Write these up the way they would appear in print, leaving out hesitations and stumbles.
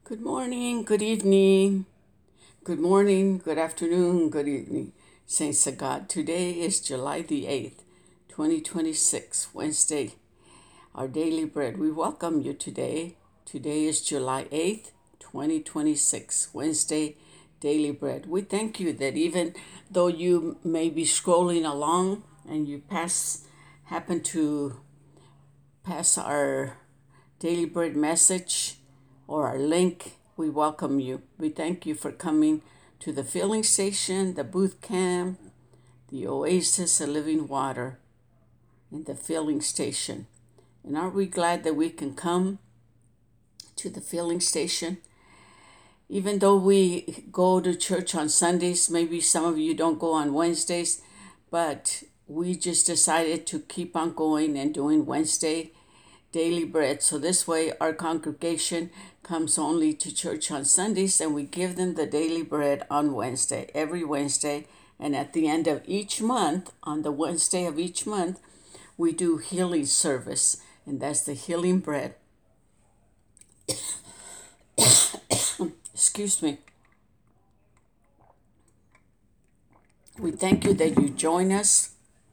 Good morning, good evening, good morning, good afternoon, good evening, saints of God. Today is July the 8th, 2026, Wednesday, our daily bread. We welcome you today. Today is July 8th, 2026, Wednesday, daily bread. We thank you that even though you may be scrolling along and you happen to pass our daily bread message or our link, we welcome you. We thank you for coming to the filling station, the booth camp, the oasis of living water, and the filling station. And aren't we glad that we can come to the filling station? Even though we go to church on Sundays, maybe some of you don't go on Wednesdays, but we just decided to keep on going and doing Wednesday daily bread. So this way our congregation comes only to church on Sundays and we give them the daily bread on Wednesday, every Wednesday. And at the end of each month, on the Wednesday of each month, we do healing service, and that's the healing bread. Excuse me. We thank you that you join us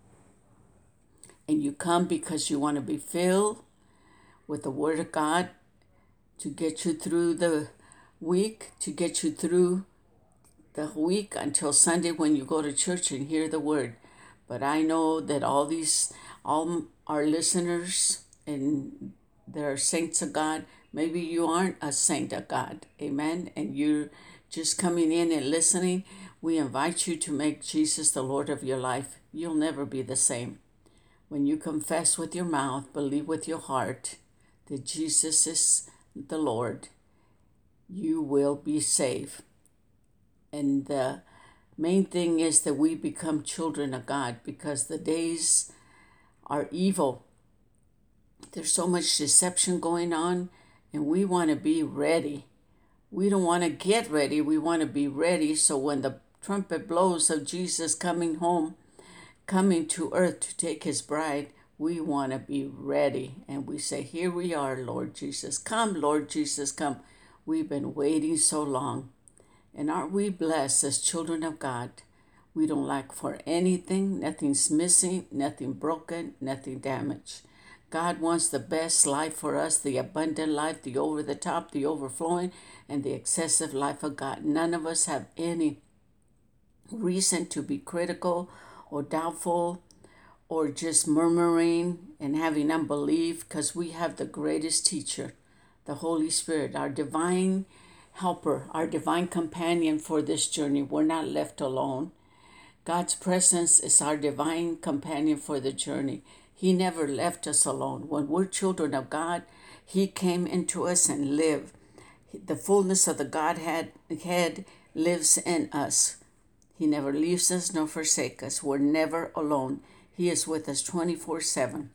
and you come because you want to be filled with the Word of God to get you through the week, to get you through the week until Sunday when you go to church and hear the Word. But I know that all our listeners, and they're saints of God. Maybe you aren't a saint of God, amen, and you're just coming in and listening. We invite you to make Jesus the Lord of your life. You'll never be the same. When you confess with your mouth, believe with your heart that Jesus is the Lord, you will be saved. And the main thing is that we become children of God because the days are evil. There's so much deception going on, and we want to be ready. We don't want to get ready. We want to be ready so when the trumpet blows of Jesus coming home, coming to earth to take his bride, we want to be ready. And we say, here we are, Lord Jesus. Come, Lord Jesus, come. We've been waiting so long. And aren't we blessed as children of God? We don't lack for anything. Nothing's missing, nothing broken, nothing damaged. God wants the best life for us, the abundant life, the over the top, the overflowing, and the excessive life of God. None of us have any reason to be critical or doubtful or just murmuring and having unbelief, because we have the greatest teacher, the Holy Spirit, our divine helper, our divine companion for this journey. We're not left alone. God's presence is our divine companion for the journey. He never left us alone. When we're children of God, he came into us and lived. The fullness of the Godhead lives in us. He never leaves us nor forsakes us. We're never alone. He is with us 24/7.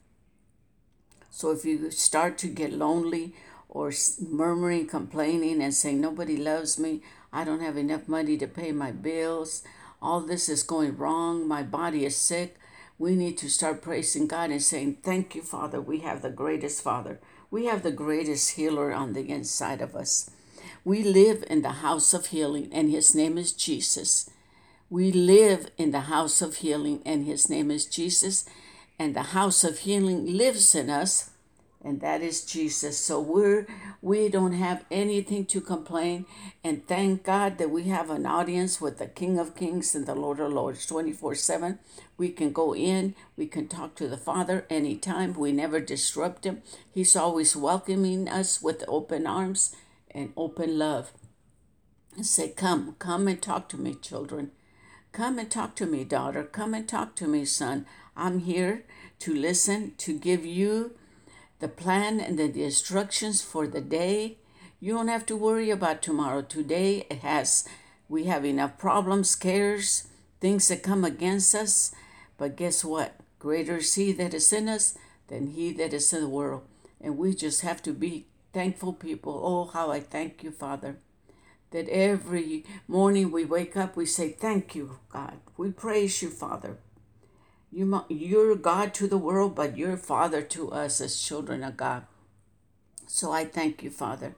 So if you start to get lonely or murmuring, complaining, and saying, nobody loves me, I don't have enough money to pay my bills, all this is going wrong, my body is sick, we need to start praising God and saying, thank you, Father. We have the greatest Father. We have the greatest healer on the inside of us. We live in the house of healing, and his name is Jesus. We live in the house of healing, and his name is Jesus. And the house of healing lives in us, and that is Jesus. So we don't have anything to complain, and thank God that we have an audience with the King of Kings and the Lord of Lords 24/7. We can go in, we can talk to the Father anytime. We never disrupt him. He's always welcoming us with open arms and open love. And say, come and talk to me, children. Come and talk to me, daughter. Come and talk to me, son. I'm here to listen, to give you the plan and the instructions for the day. You don't have to worry about tomorrow. Today we have enough problems, scares, things that come against us. But guess what? Greater is he that is in us than he that is in the world. And we just have to be thankful people. Oh, how I thank you, Father, that every morning we wake up, we say, thank you, God. We praise you, Father. You're God to the world, but you're Father to us as children of God. So I thank you, Father,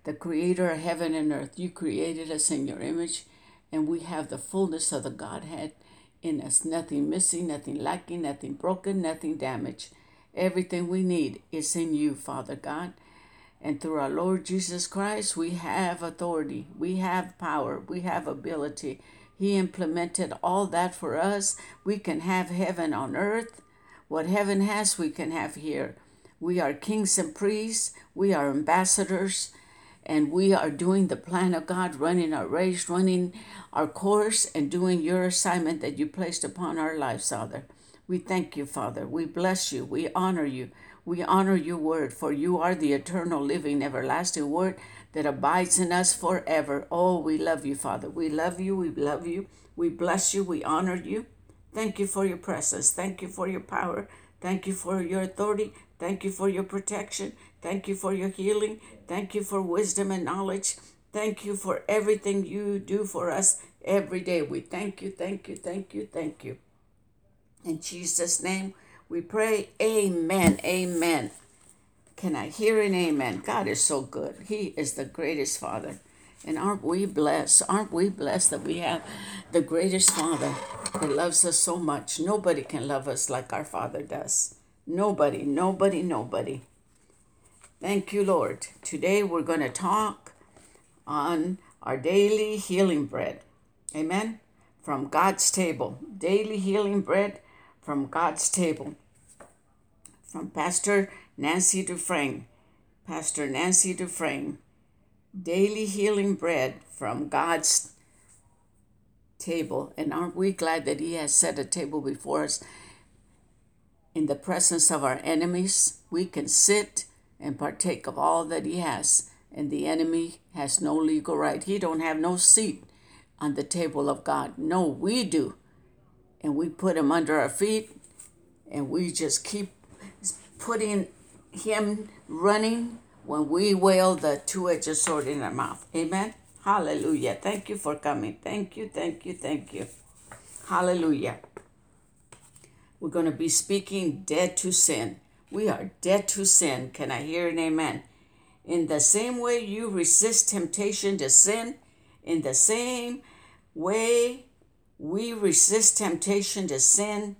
the creator of heaven and earth. You created us in your image, and we have the fullness of the Godhead in us. Nothing missing, nothing lacking, nothing broken, nothing damaged. Everything we need is in you, Father God. And through our Lord Jesus Christ, we have authority, we have power, we have ability. He implemented all that for us. We can have heaven on earth. What heaven has, we can have here. We are kings and priests. We are ambassadors. And we are doing the plan of God, running our race, running our course, and doing your assignment that you placed upon our lives, Father. We thank you, Father. We bless you. We honor you. We honor your word, for you are the eternal, living, everlasting word that abides in us forever. Oh, we love you, Father. We love you. We love you. We bless you. We honor you. Thank you for your presence. Thank you for your power. Thank you for your authority. Thank you for your protection. Thank you for your healing. Thank you for wisdom and knowledge. Thank you for everything you do for us every day. We thank you, thank you, thank you, thank you. In Jesus' name we pray. Amen. Amen. Can I hear an amen? God is so good. He is the greatest Father. And aren't we blessed? Aren't we blessed that we have the greatest Father that loves us so much? Nobody can love us like our Father does. Nobody, nobody, nobody. Thank you, Lord. Today we're going to talk on our daily healing bread. Amen. From God's table. Daily healing bread from God's table. From Pastor Nancy Dufresne. Pastor Nancy Dufresne. Daily healing bread from God's table. And aren't we glad that He has set a table before us in the presence of our enemies? We can sit and partake of all that He has. And the enemy has no legal right. He don't have no seat on the table of God. No, we do. And we put him under our feet, and we just keep putting him running when we wail the two-edged sword in our mouth. Amen. Hallelujah. Thank you for coming. Thank you, thank you, thank you. Hallelujah. We're going to be speaking dead to sin. We are dead to sin. Can I hear an amen? In the same way you resist temptation to sin, in the same way we resist temptation to sin,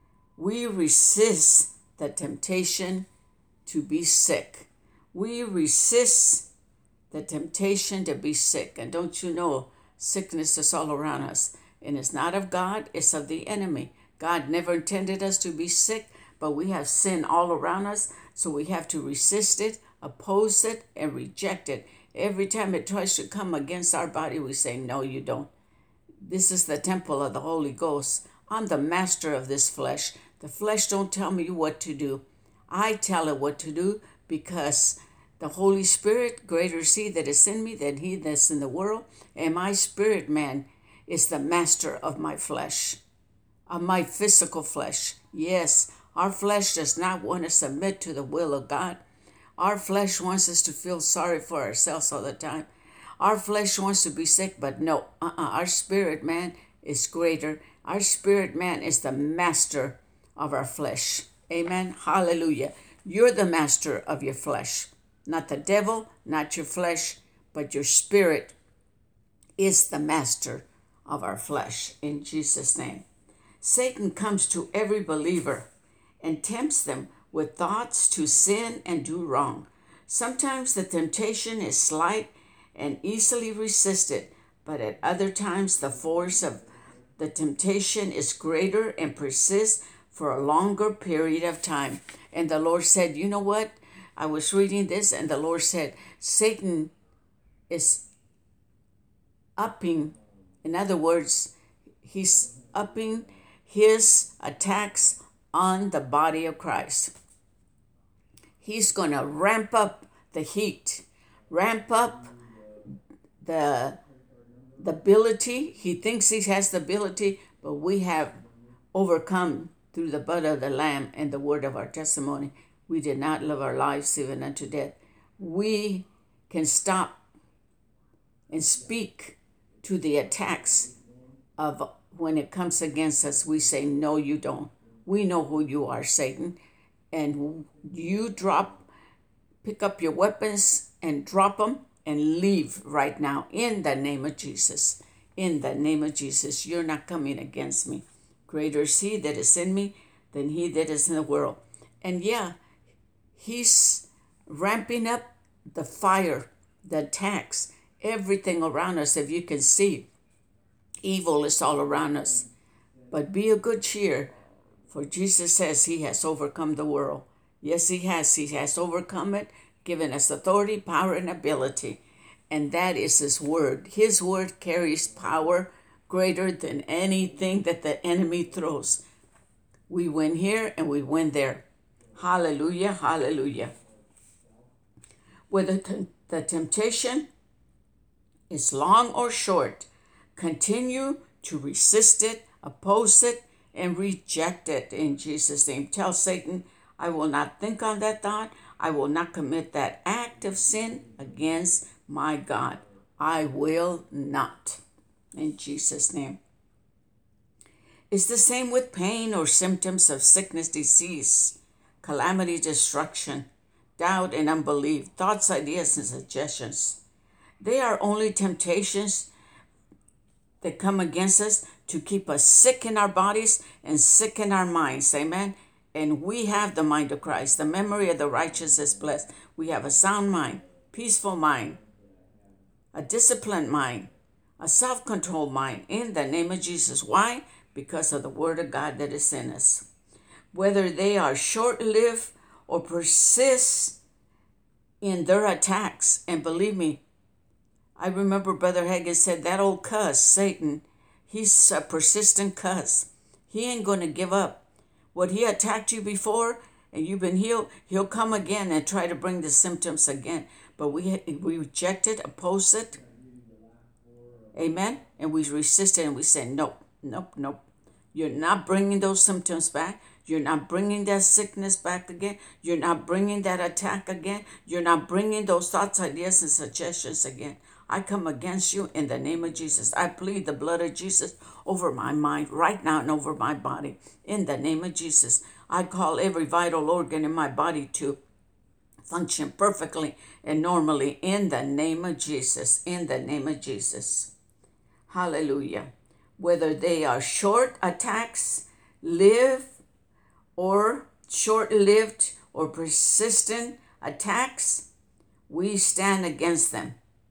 we resist the temptation to be sick. We resist the temptation to be sick. And don't you know, sickness is all around us. And it's not of God, it's of the enemy. God never intended us to be sick, but we have sin all around us, so we have to resist it, oppose it, and reject it. Every time it tries to come against our body, we say, no, you don't. This is the temple of the Holy Ghost. I'm the master of this flesh. The flesh don't tell me what to do. I tell it what to do, because the Holy Spirit, greater is He that is in me than he that's in the world. And my spirit man is the master of my flesh, of my physical flesh. Yes, our flesh does not want to submit to the will of God. Our flesh wants us to feel sorry for ourselves all the time. Our flesh wants to be sick, but no. Our spirit man is greater. Our spirit man is the master of our flesh. Amen. Hallelujah. You're the master of your flesh. Not the devil, not your flesh, but your spirit is the master of our flesh. In Jesus' name. Satan comes to every believer and tempts them with thoughts to sin and do wrong. Sometimes the temptation is slight and easily resisted, but at other times the force of the temptation is greater and persists for a longer period of time. And the Lord said, you know what? I was reading this, and the Lord said, Satan is upping. In other words, he's upping his attacks on the body of Christ. He's going to ramp up the heat, ramp up the ability. He thinks he has the ability, but we have overcome through the blood of the Lamb and the word of our testimony. We did not love our lives even unto death. We can stop and speak to the attacks of when it comes against us. We say, no, you don't. We know who you are, Satan. And you pick up your weapons and drop them and leave right now in the name of Jesus. In the name of Jesus, you're not coming against me. Greater is he that is in me than he that is in the world. And yeah, he's ramping up the fire, the attacks, everything around us. If you can see, evil is all around us. But be of good cheer, for Jesus says he has overcome the world. Yes, he has. He has overcome it, given us authority, power, and ability. And that is his word. His word carries power greater than anything that the enemy throws. We win here and we win there. Hallelujah, hallelujah. Whether the temptation is long or short, continue to resist it, oppose it, and reject it in Jesus' name. Tell Satan, I will not think on that thought. I will not commit that act of sin against my God. I will not. In Jesus' name. It's the same with pain or symptoms of sickness, disease, calamity, destruction, doubt, and unbelief, thoughts, ideas, and suggestions. They are only temptations that come against us to keep us sick in our bodies and sick in our minds. Amen. And we have the mind of Christ. The memory of the righteous is blessed. We have a sound mind, peaceful mind, a disciplined mind, a self-controlled mind in the name of Jesus. Why? Because of the word of God that is in us. Whether they are short-lived or persist in their attacks. And believe me, I remember Brother Hagin said that old cuss, Satan, he's a persistent cuss. He ain't going to give up. What he attacked you before and you've been healed, he'll come again and try to bring the symptoms again. But we reject it, oppose it. Amen. And we resist it and we say, nope, nope, nope. You're not bringing those symptoms back. You're not bringing that sickness back again. You're not bringing that attack again. You're not bringing those thoughts, ideas, and suggestions again. I come against you in the name of Jesus. I plead the blood of Jesus over my mind right now and over my body. In the name of Jesus, I call every vital organ in my body to function perfectly and normally in the name of Jesus. In the name of Jesus. Hallelujah. Whether they are short attacks, short-lived or persistent attacks, we stand against them.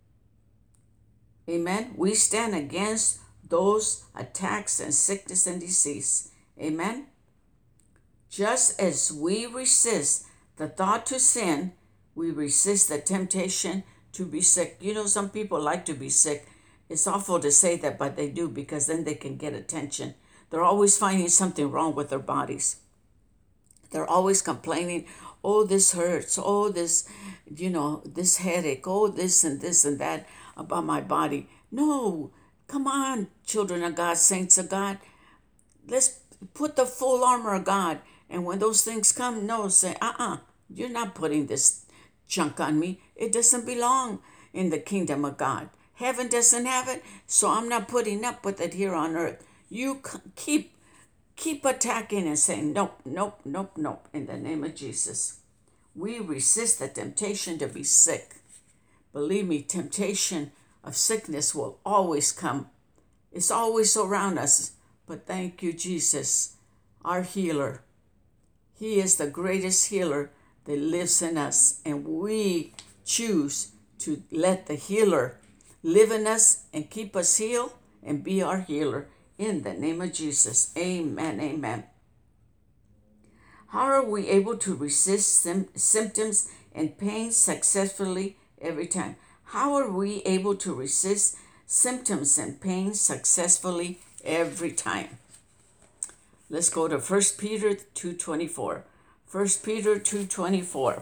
Amen. We stand against those attacks and sickness and disease. Amen. Just as we resist the thought to sin, we resist the temptation to be sick. You know, some people like to be sick. It's awful to say that, but they do, because then they can get attention. They're always finding something wrong with their bodies. They're always complaining, oh, this hurts, oh, this, this headache, oh, this and that about my body. No, come on, children of God, saints of God. Let's put the full armor of God. And when those things come, say, you're not putting this junk on me. It doesn't belong in the kingdom of God. Heaven doesn't have it, so I'm not putting up with it here on earth. You keep attacking and saying, nope, nope, nope, nope, in the name of Jesus. We resist the temptation to be sick. Believe me, temptation of sickness will always come. It's always around us. But thank you, Jesus, our healer. He is the greatest healer that lives in us. And we choose to let the healer live in us and keep us healed and be our healer. In the name of Jesus. Amen, amen. How are we able to resist symptoms and pain successfully every time? How are we able to resist symptoms and pain successfully every time? Let's go to 1 Peter 2:24. 1 Peter 2:24.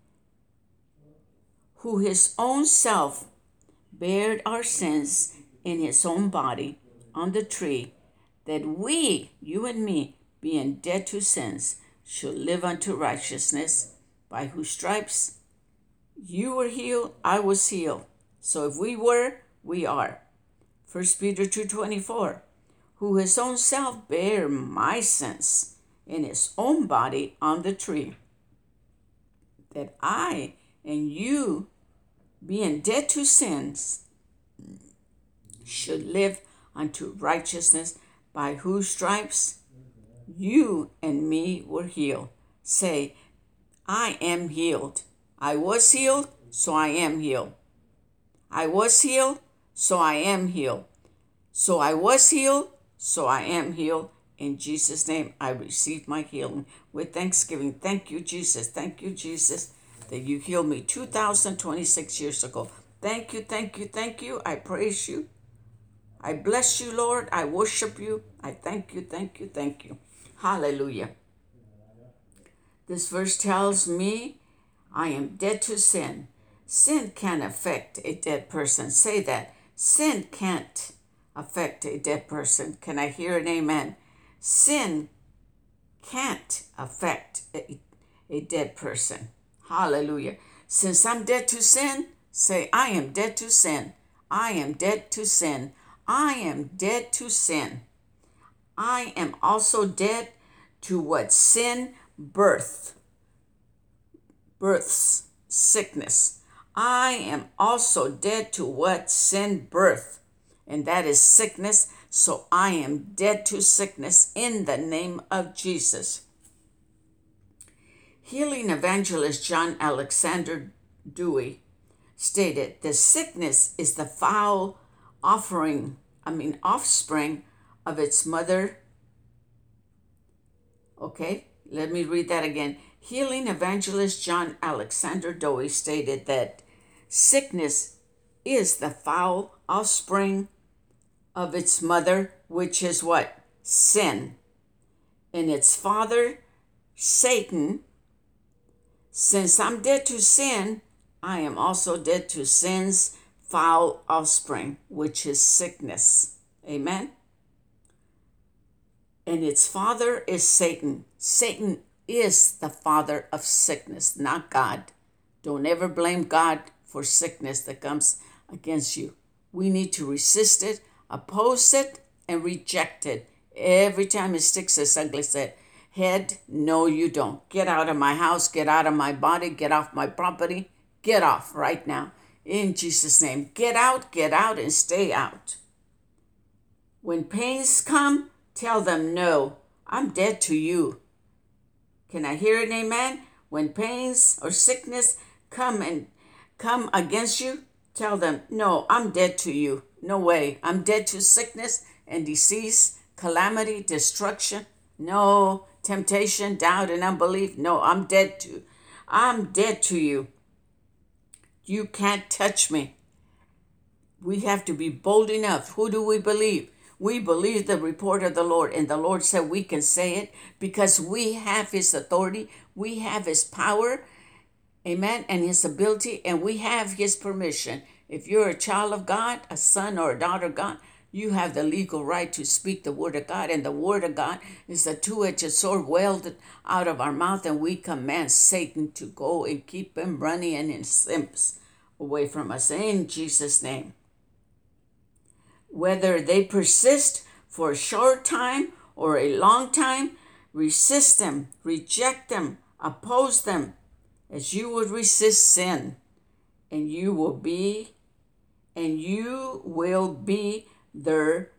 Who his own self bared our sins in his own body on the tree, that we, you and me, being dead to sins, should live unto righteousness, by whose stripes you were healed, I was healed. So if we were, we are. 1 Peter 2:24, who his own self bare my sins in his own body on the tree, that I and you being dead to sins, should live unto righteousness, by whose stripes you and me were healed. Say, I am healed. I was healed, so I am healed. I was healed, so I am healed. So I was healed, so I am healed. In Jesus' name, I receive my healing with thanksgiving. Thank you, Jesus. Thank you, Jesus, that you healed me 2026 years ago. Thank you, thank you, thank you. I praise you. I bless you, Lord. I worship you. I thank you, thank you, thank you. Hallelujah. This verse tells me I am dead to sin. Sin can't affect a dead person. Say that. Sin can't affect a dead person. Can I hear an amen? Sin can't affect a dead person. Hallelujah. Since I'm dead to sin, say, I am dead to sin. I am dead to sin. I am dead to sin. I am also dead to what sin births, sickness. I am also dead to what sin birthed, and that is sickness. So I am dead to sickness in the name of Jesus. Healing evangelist John Alexander Dewey stated, the sickness is the foul offspring of its mother. Okay, let me read that again. Healing evangelist John Alexander Dewey stated that sickness is the foul offspring of its mother, which is what? Sin. And its father, Satan. Since I'm dead to sin, I am also dead to sin's foul offspring, which is sickness. Amen? And its father is Satan. Satan is the father of sickness, not God. Don't ever blame God for sickness that comes against you. We need to resist it, oppose it, and reject it. Every time it sticks its ugly head, no, you don't. Get out of my house, get out of my body, get off my property. Get off right now. In Jesus' name. Get out, and stay out. When pains come, tell them, no, I'm dead to you. Can I hear an amen? When pains or sickness come against you, tell them, no, I'm dead to you. No way. I'm dead to sickness and disease, calamity, destruction. No, temptation, doubt, and unbelief. No, I'm dead to you. You can't touch me. We have to be bold enough. Who do we believe? We believe the report of the Lord, and the Lord said we can say it because we have his authority, we have his power, amen, and his ability, and we have his permission. If you're a child of God, a son or a daughter of God, you have the legal right to speak the word of God, and the word of God is a two-edged sword welded out of our mouth, and we command Satan to go and keep him running and his simps away from us in Jesus' name. Whether they persist for a short time or a long time, resist them, reject them, oppose them as you would resist sin, and you will be their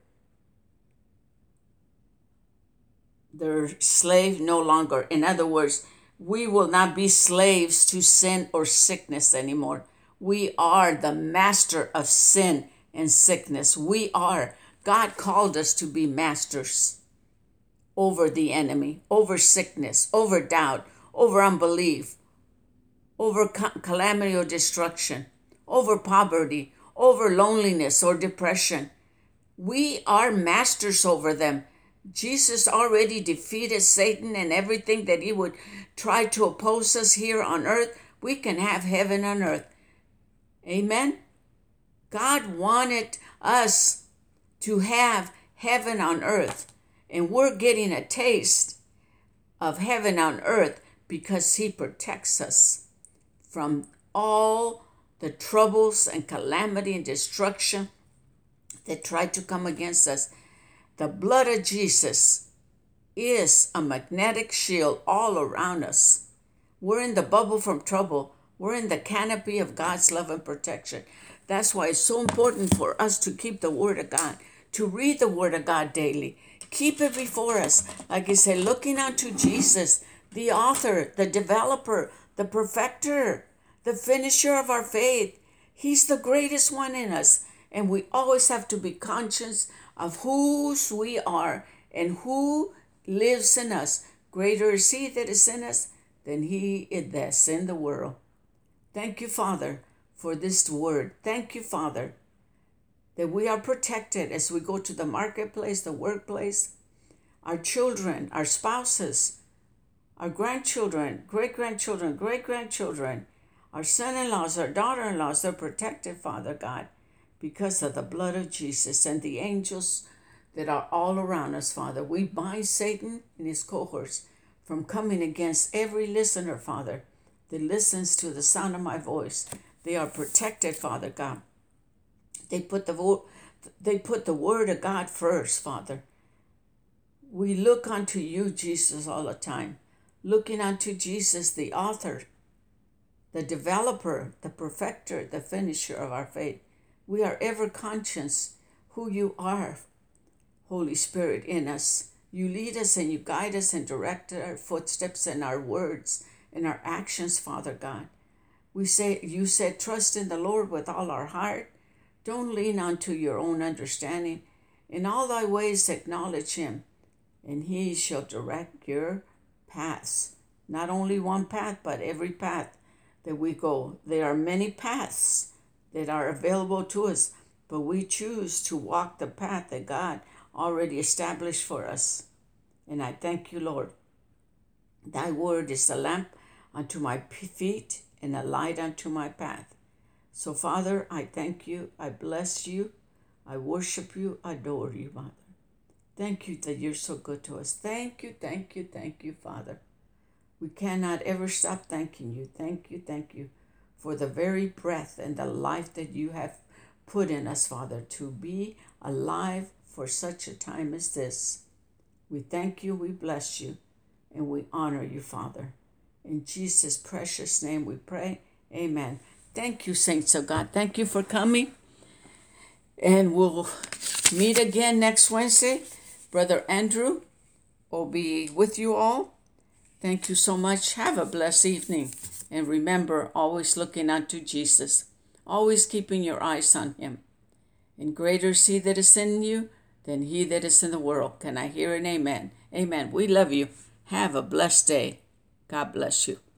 slave no longer. In other words, we will not be slaves to sin or sickness anymore. We are the master of sin and sickness. We are. God called us to be masters over the enemy, over sickness, over doubt, over unbelief, over calamity or destruction, over poverty, over loneliness or depression. We are masters over them. Jesus already defeated Satan and everything that he would try to oppose us here on earth. We can have heaven on earth. Amen? God wanted us to have heaven on earth, and we're getting a taste of heaven on earth because he protects us from all the troubles and calamity and destruction that try to come against us. The blood of Jesus is a magnetic shield all around us. We're in the bubble from trouble, We're in the canopy of God's love and protection. That's why it's so important for us to keep the Word of God, to read the Word of God daily. Keep it before us. Like I said, looking unto Jesus, the author, the developer, the perfecter, the finisher of our faith. He's the greatest one in us. And we always have to be conscious of whose we are and who lives in us. Greater is He that is in us than he that's in the world. Thank you, Father, for this word. Thank you, Father, that we are protected as we go to the marketplace, the workplace, our children, our spouses, our grandchildren, great-grandchildren, our son-in-laws, our daughter-in-laws. They're protected, Father God, because of the blood of Jesus and the angels that are all around us, Father. We bind Satan and his cohorts from coming against every listener, Father, that listens to the sound of my voice. They are protected, Father God. They put the word of God first, Father. We look unto you, Jesus, all the time. Looking unto Jesus, the author, the developer, the perfecter, the finisher of our faith. We are ever conscious who you are, Holy Spirit, in us. You lead us and you guide us and direct our footsteps and our words and our actions, Father God. You said, trust in the Lord with all our heart. Don't lean unto your own understanding. In all thy ways acknowledge him, and he shall direct your paths. Not only one path, but every path that we go. There are many paths that are available to us, but we choose to walk the path that God already established for us. And I thank you, Lord. Thy word is a lamp unto my feet and a light unto my path. So, Father, I thank you. I bless you. I worship you. I adore you, Father. Thank you that you're so good to us. Thank you, Father. We cannot ever stop thanking you. Thank you for the very breath and the life that you have put in us, Father, to be alive for such a time as this. We thank you, we bless you, and we honor you, Father. In Jesus' precious name we pray. Amen. Thank you, saints of God. Thank you for coming. And we'll meet again next Wednesday. Brother Andrew will be with you all. Thank you so much. Have a blessed evening. And remember, always looking unto Jesus. Always keeping your eyes on him. And greater is he that is in you than he that is in the world. Can I hear an amen? Amen. We love you. Have a blessed day. God bless you.